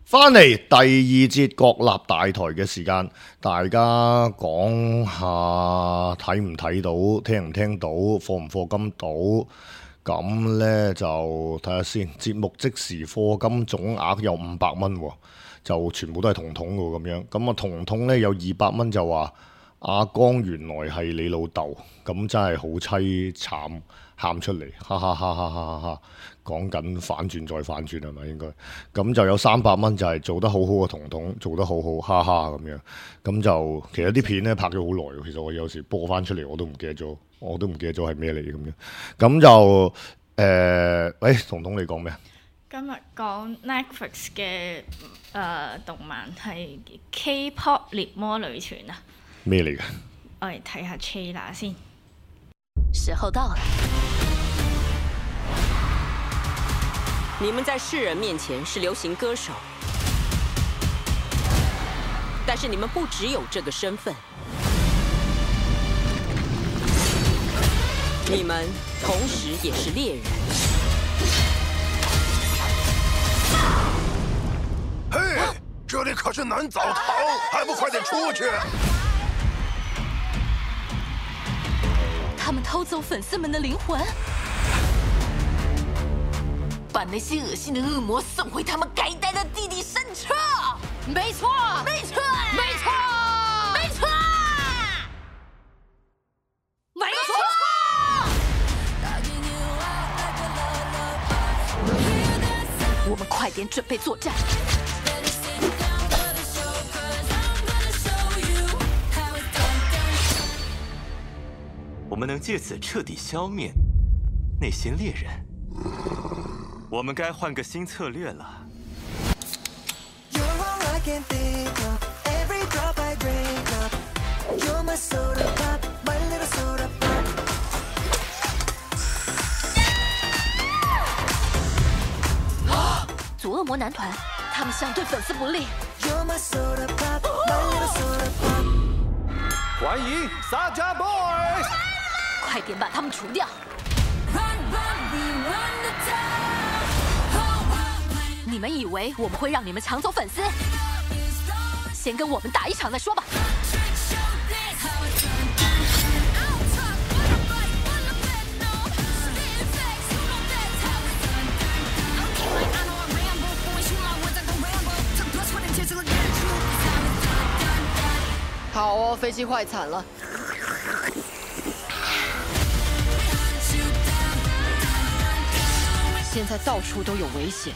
翻嚟第二節國立大台嘅時間，大家講下睇唔睇到，聽唔聽到，課唔課金到？咁呢就睇下先。節目即時課金總額有500蚊喎，就全部都係彤彤喎咁樣。咁啊彤彤呢有200蚊就話阿江原來係你老豆，咁真係好凄慘，喊出嚟，哈哈哈哈哈哈！講緊反轉再反轉係咪應該？咁就有300蚊就係做得好好嘅彤彤，做得好好，哈哈咁樣。咁就其實啲片咧拍咗好耐，其實我有時播翻出嚟我都唔記得咗，係咩嚟咁樣。咁就喂，彤彤你講咩？ 今日講 Netflix 嘅動漫係 K-pop 獵魔女團啊。 咩嚟㗎？ 我哋睇下 trailer 先。 時候到了，你們在世人面前是流行歌手，但是你們不只有這個身份，你們同時也是獵人。 嘿，這裡可是男澡堂，還不快點出去！ 他們偷走粉絲們的靈魂，把那些惡心的惡魔送回他們該待的地底深處。沒錯，沒錯，沒錯，沒錯，沒錯。我們快點準備作戰。 我們能借此徹底消滅那些獵人，我們該換個新策略了。 阻惡魔男團，他們想對粉絲不利。 歡迎 Saja Boys！ 快點把他們除掉！你們以為我們會讓你們搶走粉絲？先跟我們打一場再說吧。 好哦，飛機壞慘了。現在到處都有危險。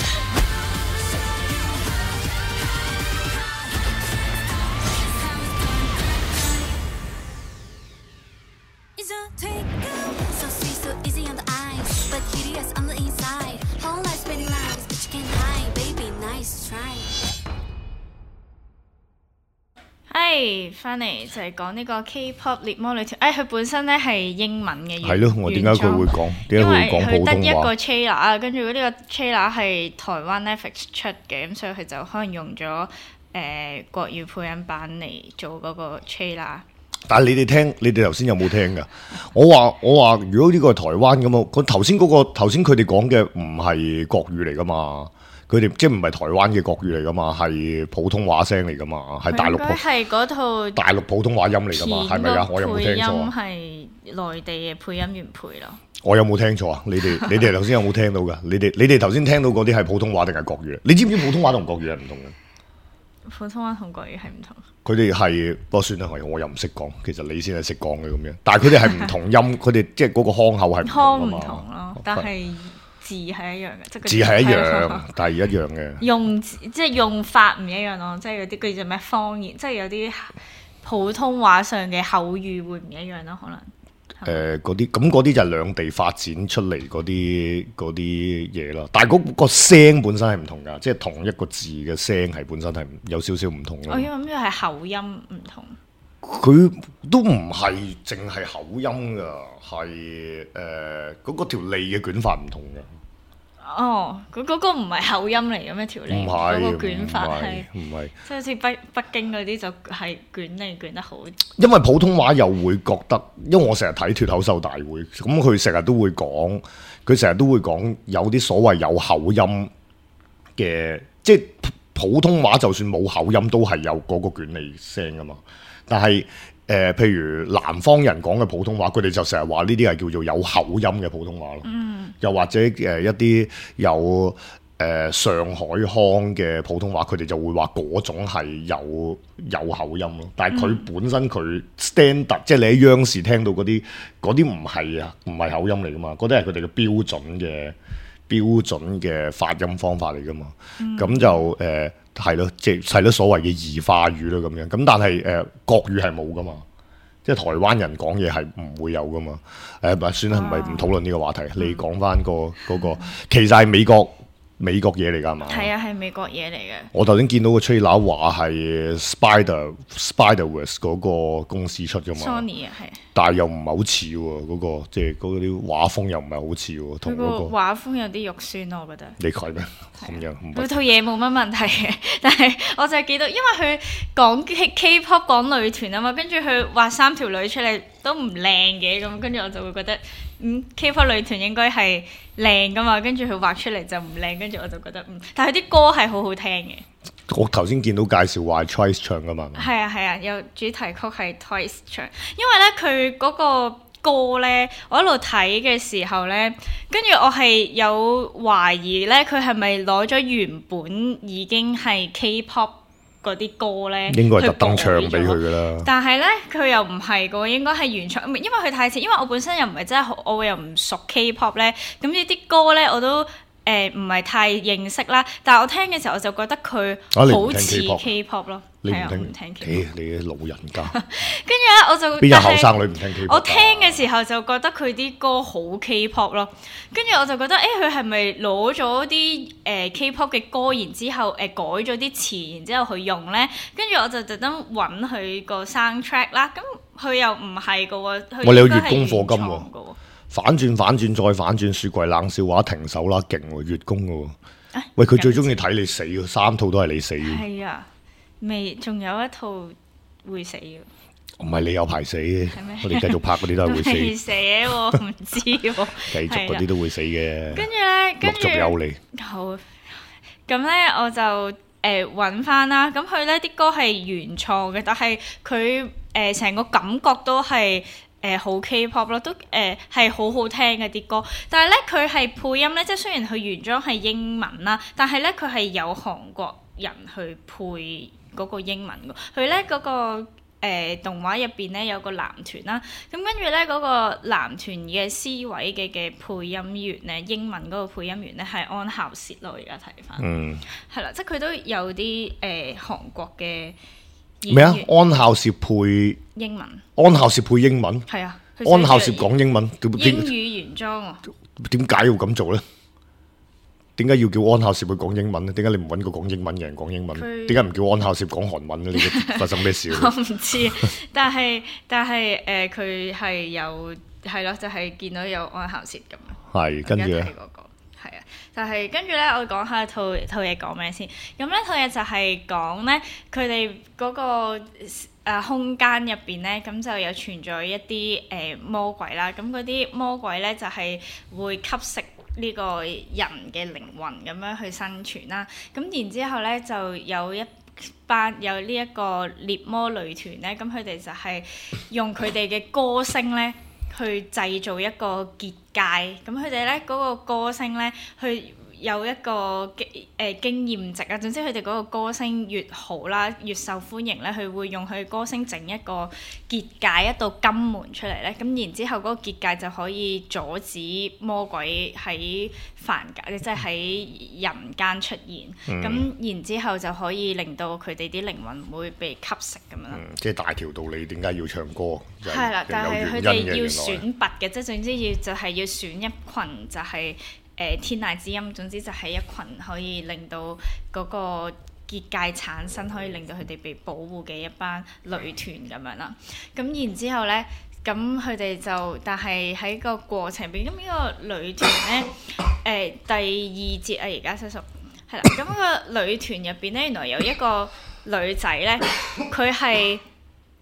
翻嚟就係講呢個 K-pop 獵魔女團。佢本身咧係英文嘅， 係咯，我點解佢會講？點解佢會講普通話？因為佢得一個 trailer 啊，跟住呢個 trailer 係台灣 Netflix 出嘅，咁所以佢就可能用咗國語配音版嚟做嗰個 trailer。 但係你哋頭先有冇聽㗎？我話如果呢個係台灣咁啊，頭先佢哋講嘅唔係國語嚟㗎嘛？佢哋即係唔係台灣嘅國語嚟噶嘛，係普通話聲嚟噶嘛，係大陸係嗰套大陸普通話音嚟噶嘛，係咪啊？我有冇聽錯啊？ 係內地嘅配音原配咯。 我有冇聽錯啊？你哋頭先有冇聽到噶？你哋頭先聽到嗰啲係普通話定係國語？你知唔知普通話同國語係唔同嘅？ 普通話同國語係唔同。 佢哋係不過算啦，我又唔識講，其實你先係識講嘅咁樣。但係佢哋係唔同音，佢哋即係嗰個腔口係唔同咯，但係。字係一樣嘅，即係字係一樣，但係一樣嘅。 用法唔一樣咯，即係有啲叫做咩方言，即係有啲普通話上嘅口語會唔一樣咯，可能。 嗰啲就係兩地發展出嚟嗰啲嘢咯。但係嗰個聲本身係唔同㗎，即係同一個字嘅聲係本身係有少少唔同咯。 我以為咩係口音唔同。 佢都唔係淨係口音㗎，係嗰個條脷嘅捲法唔同㗎。 哦，嗰個唔係口音嚟嘅咩？條脷嗰個捲法係唔係， 即係好似北京嗰啲就係捲脷捲得好。 因為普通話又會覺得，因為我成日睇脫口秀大會，咁佢成日都會講，有啲所謂有口音嘅，即係普通話就算冇口音都係有嗰個捲脷聲噶嘛。但係譬如南方人講嘅普通話，佢哋就成日話呢啲係叫做有口音嘅普通話咯。又或者一啲有上海腔嘅普通話，佢哋就會話嗰種係有口音咯。但係佢本身佢 standard，即係你喺央視聽到嗰啲唔係口音嚟噶嘛，嗰啲係佢哋嘅標準嘅發音方法嚟噶嘛。咁就係咯，即係咯所謂嘅異化語咯咁樣。咁但係國語係冇噶嘛。即係台灣人講嘢係唔會有噶嘛？算啦，唔討論呢個話題。你講翻嗰個，其實係美國嘢嚟㗎嘛？ 係啊，係美國嘢嚟嘅。 我頭先見到個 trailer 話係 Spider-Verse 嗰個公司出㗎嘛 Sony 啊，係。 但係又唔係好似喎，嗰個即係嗰啲畫風又唔係好似喎，同嗰個畫風有啲肉酸咯，我覺得。 你睇咩？咁樣嗰套嘢冇乜問題嘅，但係我就係記得，因為佢講 K-pop 講女團啊嘛，跟住佢畫3條女出嚟都唔靚嘅，咁跟住我就會覺得K-pop 女團應該係靚噶嘛，跟住佢畫出嚟就唔靚，跟住我就覺得但係佢啲歌係好好聽嘅。 我頭先見到介紹話係 Twice 唱噶嘛？ 係啊，有主題曲係 Twice 唱，因為咧佢嗰個歌咧，我一路睇嘅時候咧，跟住我係有懷疑咧，佢係咪攞咗原本已經係 K-pop 嗰啲歌咧？ 應該係特登唱俾佢噶啦。但係咧，佢又唔係噶，應該係原唱，因為佢太似，因為我本身又唔係真係好，我又唔熟 K-pop 咧，咁呢啲歌咧我都唔係太認識啦。但係我聽嘅時候，我就覺得佢好似 K-pop 咯。 你唔聽 K-pop？你啲老人家。 跟住咧，我就邊有後生女唔聽 K-pop？ 我聽嘅時候就覺得佢啲歌好 K-pop 咯。跟住我就覺得，佢係咪攞咗啲K-pop 嘅歌，然之後改咗啲詞，然之後去用咧？跟住我就特登揾佢個 soundtrack 啦。咁佢又唔係噶喎，佢你有月供課金喎。反轉再反轉，雪櫃冷笑話停手啦，勁喎，月供噶喎。喂，佢最中意睇你死喎，3套都係你死嘅。 係啊，仲有一套會死嘅。 唔係你有排死嘅，我哋繼續拍嗰啲都係會死。 未死喎，唔知喎。 繼續嗰啲都會死嘅。 跟住咧， 陸續有你。 好，咁咧我就揾翻啦。咁佢咧啲歌係原創嘅，但係佢成個感覺都係。好 K-pop 咯，都係好好聽嘅啲歌，但係咧佢係配音咧，即係雖然佢原裝係英文啦，但係咧佢係有韓國人去配嗰個英文嘅。佢咧嗰個動畫入邊咧有個男團啦，咁跟住咧嗰個男團嘅 C 位嘅配音員咧，英文嗰個配音員咧係安孝燮咯，而家睇翻，係啦，即係佢都有啲韓國嘅。 咩啊？安孝燮配英文， 安孝燮配英文， 係啊。 安孝燮講英文， 英語原裝喎。 點解要咁做咧？點解要叫安孝燮去講英文咧？點解你唔揾個講英文嘅人講英文？點解唔叫安孝燮講韓文咧？你發生咩事？ 我唔知，但係佢係有係咯，就係見到有安孝燮咁樣。 係跟住咧。 係啊，但係跟住咧，我講下套嘢講咩先。咁呢套嘢就係講咧，佢哋嗰個空間入邊咧，咁就有存在一啲魔鬼啦。咁嗰啲魔鬼咧就係會吸食呢個人嘅靈魂咁樣去生存啦。咁然之後咧就有呢一個獵魔女團咧，咁佢哋就係用佢哋嘅歌聲咧。去製造一個結界，咁佢哋咧嗰個歌聲咧，去有一個經驗值啊。總之佢哋嗰個歌聲越好啦，越受歡迎咧，佢會用佢歌聲整一個結界，一道金門出嚟咧。咁然之後嗰個結界就可以阻止魔鬼喺凡間，即係喺人間出現。咁然之後就可以令到佢哋啲靈魂唔會被吸食咁樣啦。 即係大條道理，點解要唱歌？ 係啦，但係佢哋要選拔嘅，即係總之就係要選一群就係。天籟之音，總之就係一群可以令到嗰個結界產生，可以令到佢哋被保護嘅一班女團咁樣啦。咁然之後咧，咁佢哋就，但係喺個過程入邊，咁呢個女團咧，第2節啊，而家叔叔係啦。咁個女團入邊咧，原來有一個女仔咧，佢係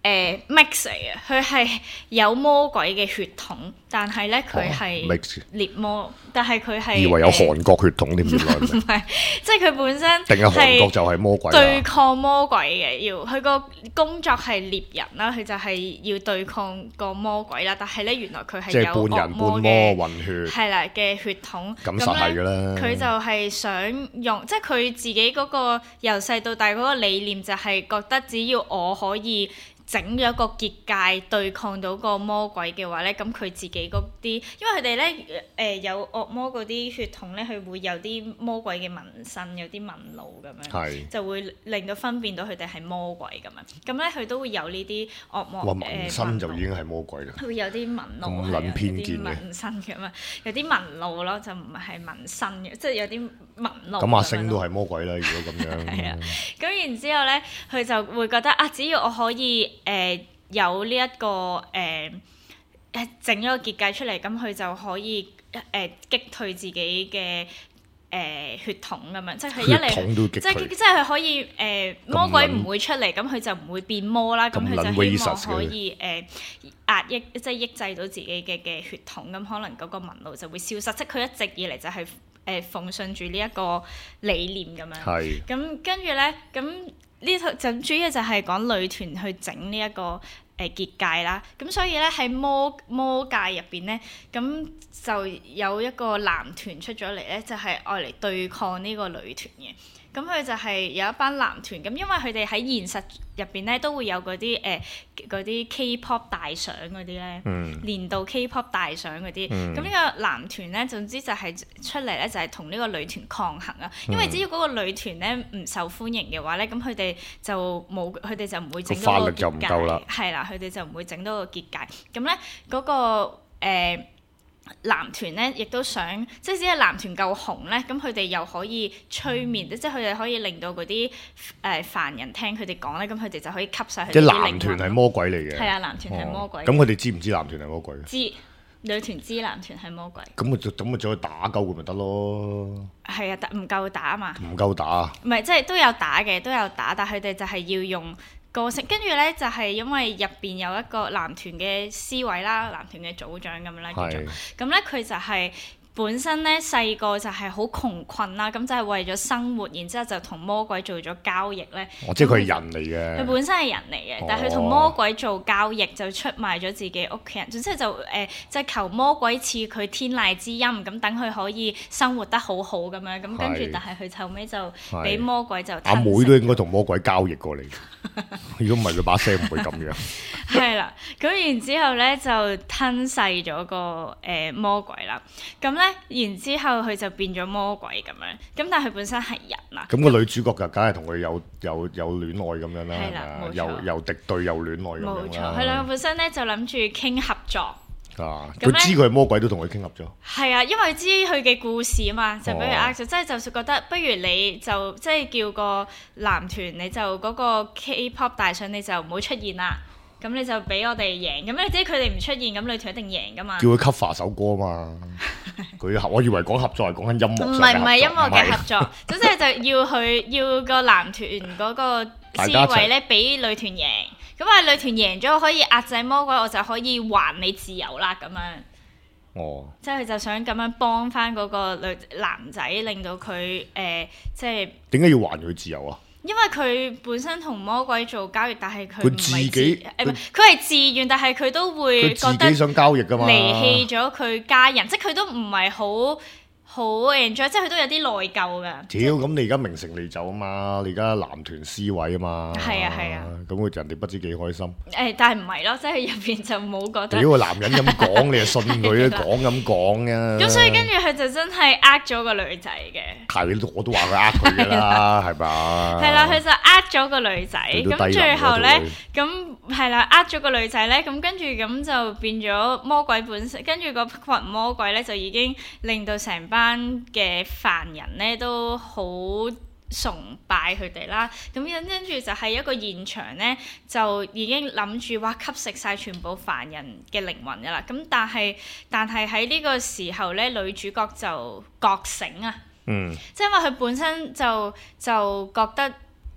mix 嚟嘅，佢係有魔鬼嘅血統，但係咧佢係 mix 獵魔，但係佢係以為有韓國血統添，原來唔係，即係佢本身定係韓國就係魔鬼對抗魔鬼嘅，要佢個工作係獵人啦，佢就係要對抗個魔鬼啦。但係咧，原來佢係有半人半魔混血， 係啦嘅血統。 咁實係㗎啦。 佢就係想用，即係佢自己嗰個由細到大嗰個理念就係覺得只要我可以整咗個結界對抗到個魔鬼嘅話咧，咁佢自己嗰啲，因為佢哋咧有惡魔嗰啲血統咧，佢會有啲魔鬼嘅紋身，有啲紋路咁樣，就會令到分辨到佢哋係魔鬼咁樣。咁咧佢都會有呢啲惡魔紋身就已經係魔鬼啦。 佢會有啲紋路， 咁撚偏見嘅紋身咁啊，有啲紋路咯，就唔係紋身嘅，即係有啲紋路。 咁阿星都係魔鬼啦，如果咁樣。 係啊，咁然之後咧，佢就會覺得啊，只要我可以有呢一個整咗個結界出嚟，咁佢就可以擊退自己嘅血統咁樣，即係佢一嚟即係佢可以魔鬼唔會出嚟，咁佢就唔會變魔啦，咁佢就希望可以壓抑即係抑制到自己嘅血統，咁可能嗰個紋路就會消失，即係佢一直以嚟就係奉信住呢一個理念咁樣。係。咁跟住咧，咁呢套就主要就係講女團去整呢一個結界啦。咁所以咧喺魔界入邊咧，咁就有一個男團出咗嚟咧，就係愛嚟對抗呢個女團嘅。咁佢就係有一班男團，咁因為佢哋喺現實入邊咧都會有嗰啲K-pop 大賞嗰啲咧，年度 K-pop 大賞嗰啲。咁呢個男團咧，總之就係出嚟咧就係同呢個女團抗衡啊。因為只要嗰個女團咧唔受歡迎嘅話咧，咁佢哋就唔會整到個結界。係啦，佢哋就唔會整到個結界。咁咧嗰個男團咧，亦都想，即係只係男團夠紅咧，咁佢哋又可以催眠，即係佢哋可以令到嗰啲凡人聽佢哋講咧，咁佢哋就可以吸晒佢哋啲靈魂。即係男團係魔鬼嚟嘅。係啊，男團係魔鬼。咁佢哋知唔知男團係魔鬼？知，女團知男團係魔鬼。咁咪再去打鳩佢咪得咯？係啊，唔夠打啊嘛。唔夠打。唔係，即係都有打嘅，都有打，但係佢哋就係要用個性，跟住咧就係因為入邊有一個男團嘅司委啦，男團嘅組長咁樣啦叫做，咁咧佢就係本身咧細個就係好窮困啦，咁就係為咗生活，然之後就同魔鬼做咗交易咧。即係佢係人嚟嘅。佢本身係人嚟嘅，但係佢同魔鬼做交易就出賣咗自己屋企人，總之就即係求魔鬼賜佢天籟之音，咁等佢可以生活得好好咁樣，咁跟住但係佢後尾就俾魔鬼就阿妹都應該同魔鬼交易過嚟。如果唔係佢把聲唔會咁樣。係啦，咁然之後咧就吞噬咗個魔鬼啦。咁咧，然之後佢就變咗魔鬼咁樣。咁但係佢本身係人啦。咁個女主角就梗係同佢有戀愛咁樣啦。係啦，又敵對又戀愛咁樣啦。冇錯，佢兩個本身咧就諗住傾合作。佢知佢係魔鬼都同佢傾合作。係啊，因為知佢嘅故事啊嘛，就俾佢呃咗，即係就算覺得不如你就即係叫個男團，你就嗰個 K-pop 大賞你就唔好出現啦，咁你就俾我哋贏，咁你知佢哋唔出現，咁女團一定贏噶嘛。叫佢 cover 首歌啊嘛，我以為講合作係講緊音樂上嘅合作。唔係音樂嘅合作，總之就要個男團嗰個思維咧俾女團贏。咁啊，女團贏咗，可以壓制魔鬼，我就可以還你自由啦，咁樣。哦。即係佢就想咁樣幫翻嗰個男仔，令到佢即係。點解要還佢自由啊？因為佢本身同魔鬼做交易，但係佢唔係佢係自願，但係佢都會覺得自己想交易㗎嘛，離棄咗佢家人，即係佢都唔係好 enjoy， 即係佢都有啲內疚㗎。屌，咁你而家名成利就啊嘛，你而家男團 C 位啊嘛。係啊係啊。咁佢人哋不知幾開心。但係唔係咯，即係入邊就冇覺得。屌，個男人咁講，你就信佢啦，講咁講啊。咁所以跟住佢就真係呃咗個女仔嘅。係，我都話佢呃佢㗎啦，係吧？係啦，佢就呃咗個女仔，咁最後咧，咁係啦，呃咗個女仔咧，咁跟住咁就變咗魔鬼本身，跟住個群魔鬼咧就已經令到成班嘅凡人咧都好崇拜佢哋啦，咁跟住就係一個現場咧，就已經諗住哇吸食晒全部凡人嘅靈魂噶啦，咁但係喺呢個時候咧，女主角就覺醒啊，即係因為佢本身就覺得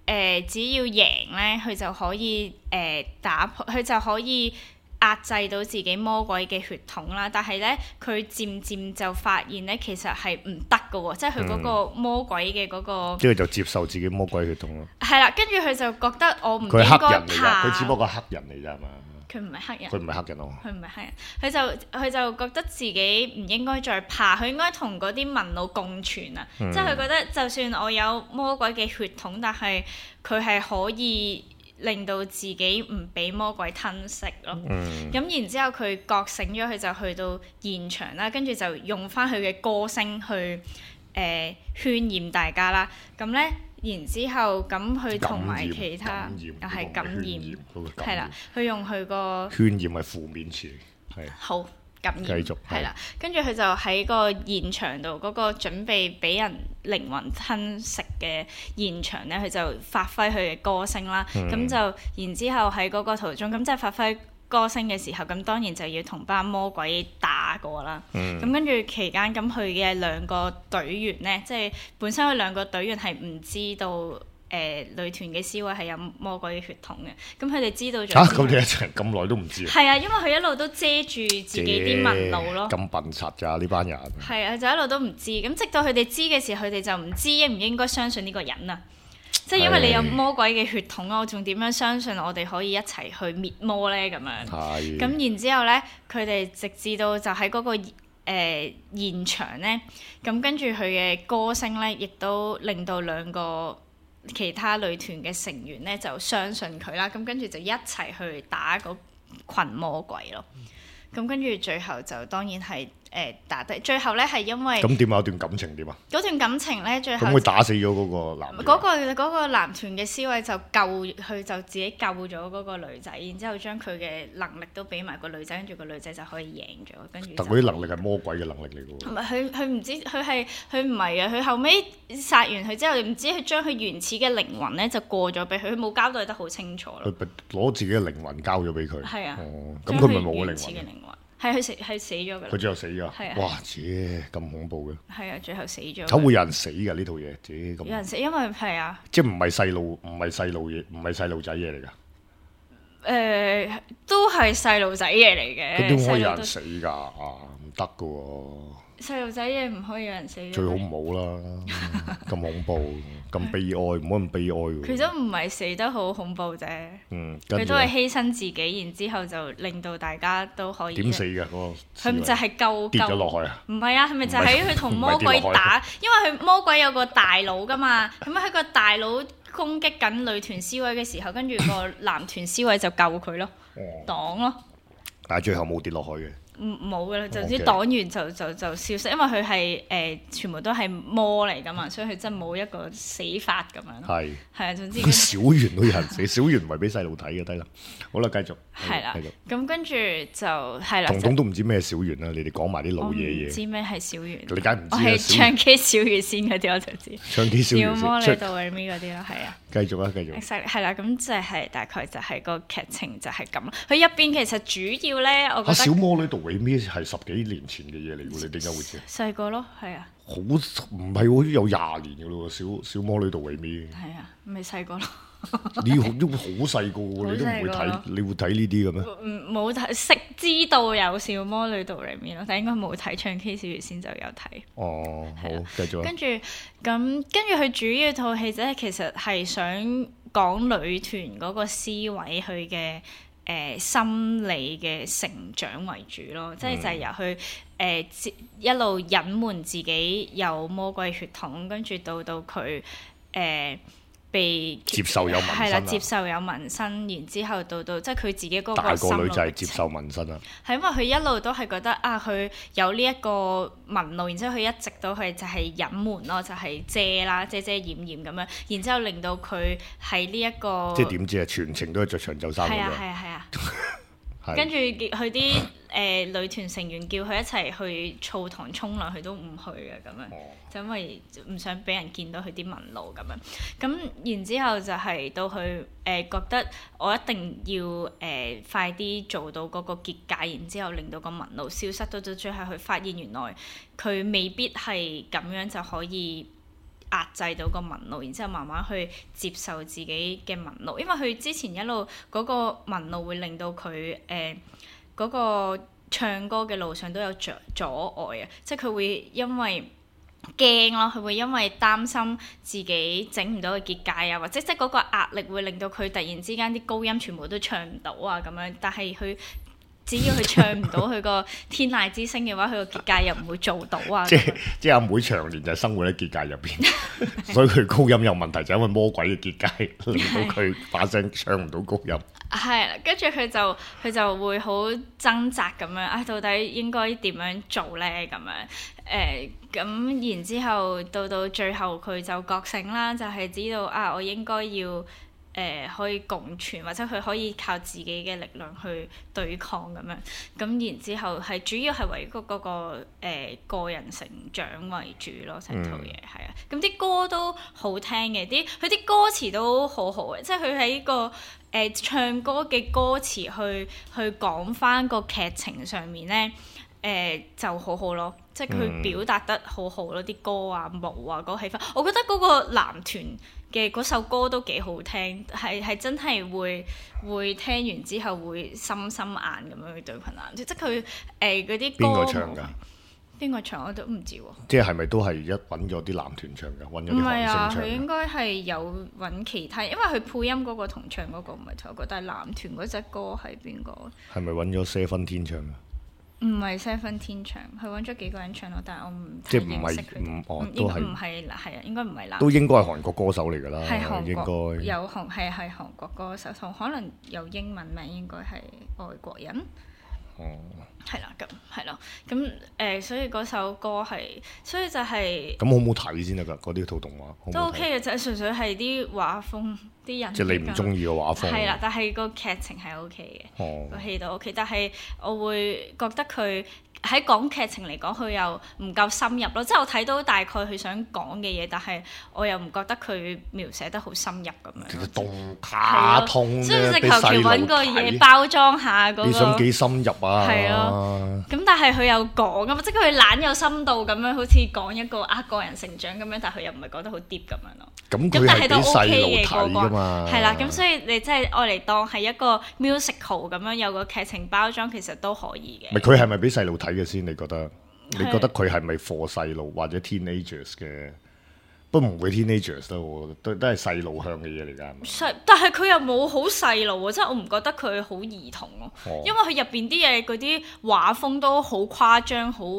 只要贏咧，佢就可以打破，佢就可以壓制到自己魔鬼嘅血統啦。但係咧，佢漸漸就發現咧，其實係唔得㗎喎，即係佢嗰個魔鬼嘅嗰個。 即係就接受自己魔鬼血統咯。 係啦，跟住佢就覺得我唔應該佢係黑人嚟㗎， 怕佢只不過係黑人嚟咋係嘛？ 佢唔係黑人。 佢唔係黑人咯。 佢唔係黑人，佢就覺得自己唔應該再怕，佢應該同嗰啲文腦共存啊！即係佢覺得就算我有魔鬼嘅血統，但係佢係可以令到自己唔俾魔鬼吞噬咯。咁然之後佢覺醒咗，佢就去到現場啦，跟住就用翻佢嘅歌聲去渲染大家啦。咁咧。然之後，咁佢同埋其他又係感染，係啦，佢用佢個渲染係負面詞，係好感染， 繼續係啦。跟住佢就喺個現場度嗰個準備俾人靈魂吞食嘅現場咧，佢就發揮佢嘅歌聲啦。咁就然之後喺嗰個途中，咁即係發揮歌聲嘅時候，咁當然就要同班魔鬼打過啦。咁跟住期間，咁佢嘅兩個隊員呢，即係本身佢兩個隊員係唔知道女團嘅 C 位係有魔鬼嘅血統嘅。咁佢哋知道咗。 咁你一齊咁耐都唔知？ 係啊，因為佢一路都遮住自己啲紋路咯。 咁笨柒㗎呢班人。 係啊，就一路都唔知。咁直到佢哋知嘅時候，佢哋就唔知應唔應該相信呢個人啊。即係因為你有魔鬼嘅血統啊，我仲點樣相信我哋可以一齊去滅魔呢？咁樣。係。咁然之後呢，佢哋直至到就喺嗰個現場呢，咁跟住佢嘅歌聲呢，亦都令到兩個其他女團嘅成員呢就相信佢啦。咁跟住就一齊去打嗰群魔鬼咯。咁跟住最後就當然係打低，最後咧係因為咁點啊？段感情點啊？ 嗰段感情咧，最後咁佢打死咗嗰個男嗰個男團嘅 C 位就佢就自己救咗嗰個女仔，然之後將佢嘅能力都俾埋個女仔，跟住個女仔就可以贏咗。跟住但嗰啲能力係魔鬼嘅能力嚟嘅喎。 唔係佢唔知佢唔係啊！佢後尾殺完佢之後，唔知佢將佢原始嘅靈魂咧就過咗俾佢，佢冇交代得好清楚咯。 佢攞自己嘅靈魂交咗俾佢。 係啊。 咁佢咪冇個靈魂？ 係佢死咗㗎。 佢最後死㗎。 係啊。 哇！咁恐怖嘅。係啊，最後死咗。 會有人死㗎呢套嘢，咁。 有人死，因為係啊。 即係唔係細路嘢，唔係細路仔嘢嚟㗎。 都係細路仔嘢嚟嘅。 咁點可以有人死㗎？唔得㗎喎。 細路仔嘢唔可以有人死。 最好唔好啦，咁恐怖，咁悲哀，唔好咁悲哀喎。 佢都唔係死得好恐怖啫。佢都係犧牲自己，然之後就令到大家都可以。點死㗎？ 佢就係救跌咗落去啊？ 唔係啊，係咪就喺佢同魔鬼打？因為佢魔鬼有個大佬㗎嘛，咁喺個大佬攻擊緊女團 C 位嘅時候，跟住個男團 C 位就救佢咯，擋咯。 但係最後冇跌落去嘅。 冇㗎啦，就啲黨員就消失，因為佢係全部都係魔嚟㗎嘛，所以佢真係冇一個死法咁樣。係啊，總之小圓都有人死，小圓唔係俾細路睇嘅，得啦。好啦，繼續。 係啦，咁跟住就係啦。 彤彤都唔知咩小圓啦，你哋講埋啲老嘢嘢。 唔知咩係小圓？ 你梗係唔知。 我係唱 K 小魚仙嗰啲我就知。 唱 K 小魚仙。 小魔女度尾嗰啲咯，係啊。 繼續啊，繼續。 係啦，咁就係大概就係個劇情就係咁。佢入邊其實主要咧，我覺得。 小魔女度尾咩係10幾年前嘅嘢嚟喎？你點解會知？ 細個咯，係啊。 好唔係好似有20年嘅咯喎，小魔女度尾咩？ 係啊，咪細個咯。 你好細個喎，你都唔會睇，你會睇呢啲嘅咩？ 冇睇，知道有小魔女度尾咩咯，但應該冇睇唱 K 小魚仙就有睇。 哦，好，繼續。 跟住佢主要套戲咧，其實係想講女團嗰個思維，佢嘅心理嘅成長為主咯，即係就係由佢一路隱瞞自己有魔鬼血統，跟住到佢被接受有紋身， 係啦，接受有紋身，然之後到即係佢自己嗰個大個女就係接受紋身啊。 係因為佢一路都係覺得啊，佢有呢一個紋路，然之後佢一直都係就係隱瞞咯，就係遮啦，遮遮掩掩咁樣，然之後令到佢喺呢一個即係點知啊？全程都係着長袖衫嘅。 係啊。跟住佢啲女團成員叫佢一齊去澡堂沖涼，佢都唔去嘅咁樣，就因為唔想俾人見到佢啲紋路咁樣。咁然之後就係到佢覺得我一定要快啲做到嗰個結界，然之後令到個紋路消失，到最後佢發現原來佢未必係咁樣就可以壓制到個紋路，然之後慢慢去接受自己嘅紋路，因為佢之前一路嗰個紋路會令到佢嗰個唱歌嘅路上都有阻礙啊，即係佢會因為驚咯，佢會因為擔心自己整唔到個結界啊，或者即係嗰個壓力會令到佢突然之間啲高音全部都唱唔到啊咁樣，但係佢只要佢唱唔到佢個天籟之聲嘅話，佢個結界又唔會做到啊。 即係阿妹長年就係生活喺結界入邊，所以佢高音有問題就因為魔鬼嘅結界令到佢把聲唱唔到高音。 係啦，跟住佢就會好掙扎咁樣，到底應該點樣做咧？咁樣咁然之後到最後佢就覺醒啦，就係知道我應該要可以共存，或者佢可以靠自己嘅力量去對抗咁樣。咁然之後係主要係為嗰個個人成長為主咯，成套嘢係啊。咁啲歌都好聽嘅，佢啲歌詞都好好嘅，即係佢喺個唱歌嘅歌詞去講返個劇情上面咧，就好好咯，即係佢表達得好好咯，啲歌啊、舞啊、嗰個氣氛，我覺得嗰個男團嘅嗰首歌都幾好聽，係真係會聽完之後會心眼咁樣去對佢男，即係佢嗰啲歌。邊個唱㗎？邊個唱我都唔知喎。即係咪都係揾咗啲男團唱㗎？揾咗啲韓星唱㗎？唔係啊， 佢應該係有揾其他，因為佢配音嗰個同唱嗰個唔係同一個，但係男團嗰隻歌係邊個？ 係咪揾咗7唱㗎？ 唔係7唱，佢揾咗幾個人唱咯，但係我唔即係唔係都係唔係係啊，應該唔係男。 都應該係韓國歌手嚟㗎啦， 係韓國應該有係韓國歌手，同可能有英文名，應該係外國人。係啦，咁係咯，咁所以嗰首歌係，所以就係咁好唔好睇先得㗎？嗰啲套動畫都 OK 嘅，就係純粹係啲畫風啲人。 即係你唔中意嘅畫風。 係啦，但係個劇情係 OK 嘅，個戲都 OK，但係我會覺得佢喺講劇情嚟講，佢又唔夠深入咯。即係我睇到大概佢想講嘅嘢，但係我又唔覺得佢描寫得好深入咁樣。 其實動卡通啫， 所以就求其揾個嘢包裝下嗰個。 你想幾深入啊？ 係咯。咁但係佢又講咁，即係佢懶有深度咁樣，好似講一個個人成長咁樣，但係佢又唔係講得好 deep 咁樣咯。 咁佢係俾細路睇㗎嘛？ 係啦，咁所以你真係愛嚟當係一個 musical 咁樣，有個劇情包裝，其實都可以嘅。 佢係咪俾細路睇嘅先？你覺得？你覺得佢係咪 for 細路或者 teenagers 嘅？不過唔會 teenagers 咯，都係細路向嘅嘢嚟㗎。 但係佢又冇好細路喎，即係我唔覺得佢好兒童咯。因為佢入邊啲嘢嗰啲畫風都好誇張，好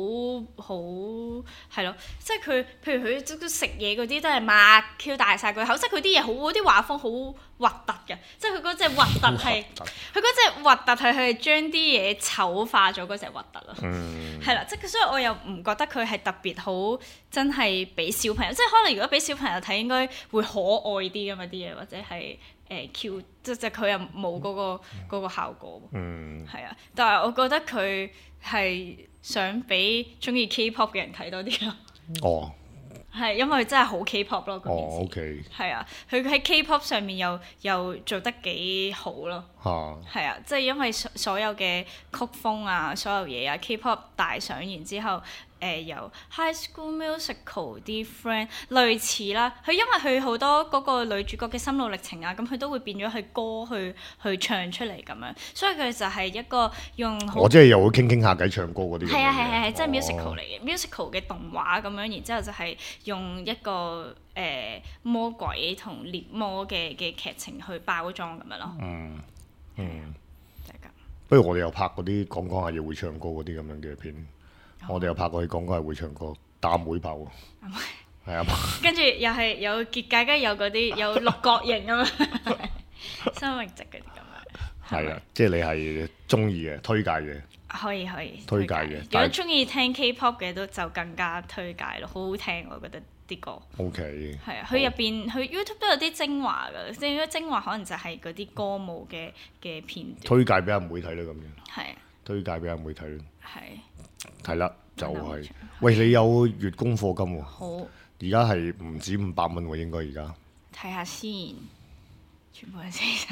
係咯。即係佢，譬如佢食嘢嗰啲都係擘 Q 大晒個口，即係佢啲嘢好，啲畫風好核突嘅。即係佢嗰隻核突係，佢嗰隻核突係佢係將啲嘢醜化咗嗰隻核突咯。係啦，即係所以我又唔覺得佢係特別好，真係俾小朋友。即係可能如果俾小朋友睇，應該會可愛啲㗎嘛啲嘢，或者係Q，即係佢又冇嗰個效果。係啊，但係我覺得佢係想俾中意 K-pop 嘅人睇多啲咯。係因為真係好 K-pop 咯，嗰件事。 OK。係啊，佢喺 K-pop 上面又做得幾好咯。係啊，即係因為所有嘅曲風啊，所有嘢啊 ，K-pop 大上，然之後。由 High School Musical 啲 friend 類似啦，佢因為佢好多嗰個女主角嘅心路歷程啊，咁佢都會變咗佢歌去唱出嚟咁樣，所以佢就係一個用即係又會傾下偈唱歌嗰啲。 係啊，即係 musical 嚟嘅，musical 嘅動畫咁樣，然之後就係用一個魔鬼同獵魔嘅劇情去包裝咁樣咯。就係咁。 不如我哋又拍嗰啲講下嘢會唱歌嗰啲咁樣嘅片。我哋又拍過去講係會唱歌，打妹炮喎，係啊， 跟住又係有結界，跟住有嗰啲有六角形咁樣，生命值嗰啲咁樣。 係啊，即係你係中意嘅，推介嘅。 可以推介嘅。 如果中意聽 K-pop 嘅都就更加推介咯，好好聽我覺得啲歌。 OK。係啊，佢入邊佢 YouTube 都有啲精華㗎，即係精華可能就係嗰啲歌舞嘅片段。 推介俾阿妹睇咯，咁樣。 係。 推介俾阿妹睇咯。 係。 係啦，就係。喂，你有月供課金喎？ 好。 而家係唔止500蚊喎，應該而家。 睇下先，全部係400。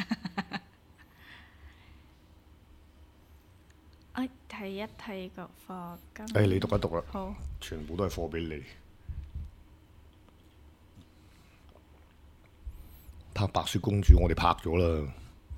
睇一睇個課金。 你讀一讀啦。 好。 全部都係貨俾你。 拍白雪公主，我哋拍咗啦。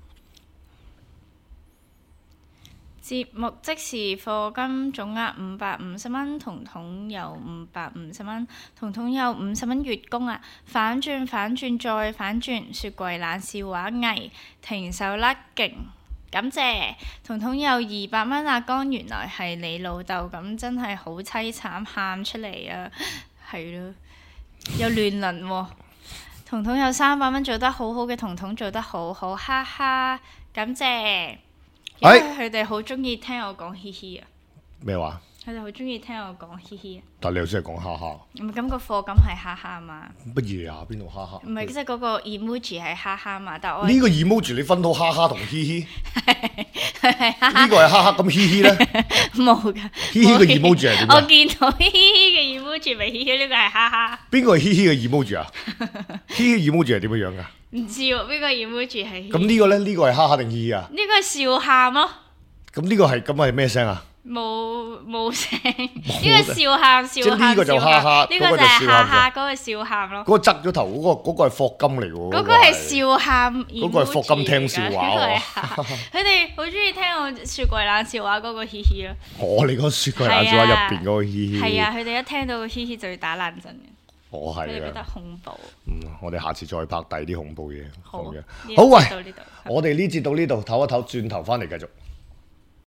節目即時課金總額550蚊，彤彤有550蚊，彤彤有50蚊月供啊！反轉反轉再反轉，雪櫃冷笑話藝停手甩勁，感謝彤彤有200蚊。阿江原來係你老豆，咁真係好凄慘，喊出嚟啊！係咯，有亂倫喎。彤彤有300蚊，做得好好嘅彤彤做得好好，哈哈，感謝。因為佢哋好中意聽我講嘻嘻啊！ 咩話？ 佢哋好中意聽我講嘻嘻啊！ 但你又先係講哈哈。 咁個課金係哈哈嘛？ 乜嘢啊？邊度哈哈？ 唔係，即係嗰個 emoji 係哈哈嘛？但係我呢個 emoji 你分到哈哈同嘻嘻？ 呢個係哈哈，咁嘻嘻咧？ 冇㗎。 嘻嘻嘅 emoji 係點啊？ 我見到嘻嘻嘅 emoji 咪嘻嘻，呢個係哈哈。 邊個係嘻嘻嘅 emoji 啊？嘻嘻 emoji 係點樣㗎？ 唔知喎，邊個 emoji 係？ 咁呢個咧？呢個係哈哈定嘻嘻啊？ 呢個係笑喊咯。 咁呢個係咁係咩聲啊？ 冇聲，呢個笑喊笑喊。 即係呢個就哈哈， 呢個就係哈哈，嗰個笑喊咯。 嗰個側咗頭嗰個係霍金嚟喎。 嗰個係笑喊，嗰個係霍金聽笑話喎。 佢哋好中意聽我雪櫃冷笑話嗰個嘻嘻咯。 你講雪櫃冷笑話入邊嗰個嘻嘻。 係啊，佢哋一聽到個嘻嘻就要打冷震嘅。 係啊。佢哋覺得恐怖。 我哋下次再拍第啲恐怖嘢。 好， 喂，我哋呢節到呢度，唞一唞，轉頭翻嚟繼續。